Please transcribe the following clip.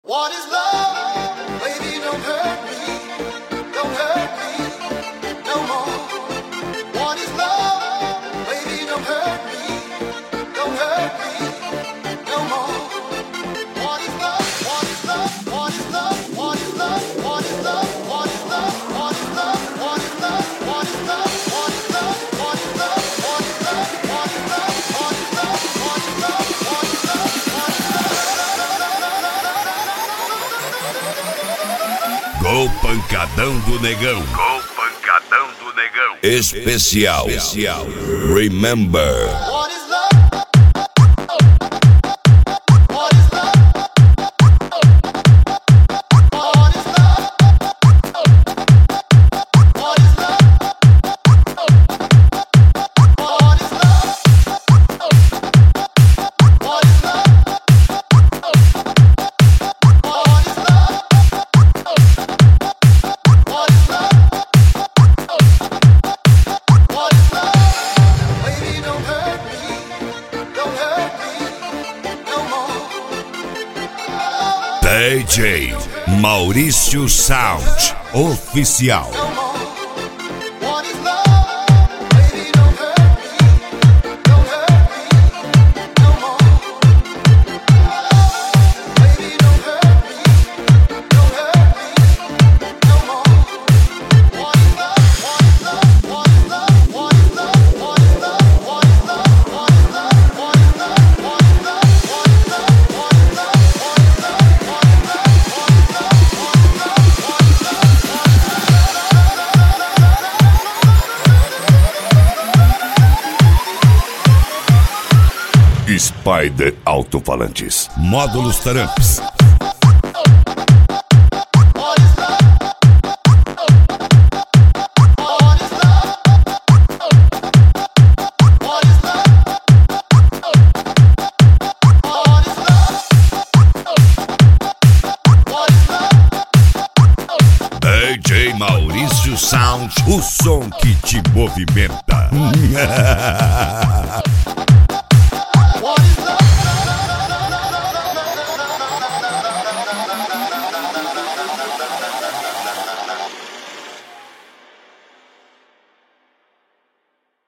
What is love? Baby, don't hurt me. Don't hurt me no more. What is love? Baby, don't hurt me. Don't hurt me no more. What is love? What is love? What is love? What is love? What is love? What is love? What is love? What is love? What is love? What is love? What is love? What is love? What is love? What is love? What is love? What is love? Gol Pancadão do Negão. Gol Pancadão do Negão. Especial. Remember. What is love? What is love? What is love? What is love? What is love? What is Baby, don't hurt me. Don't hurt me no more. DJ Maurício Sound Oficial. No more. What is love? Baby, don't hurt me. Don't hurt me no more. Baby, don't hurt me. Don't hurt me no more. What is love? What is love? What is love? What is love? What is love? What is love? What is love? What is love? What is love? What is love? What is love? Spider Alto-Falantes. Módulos Tramps. DJ Maurício Sound, o som que te movimenta.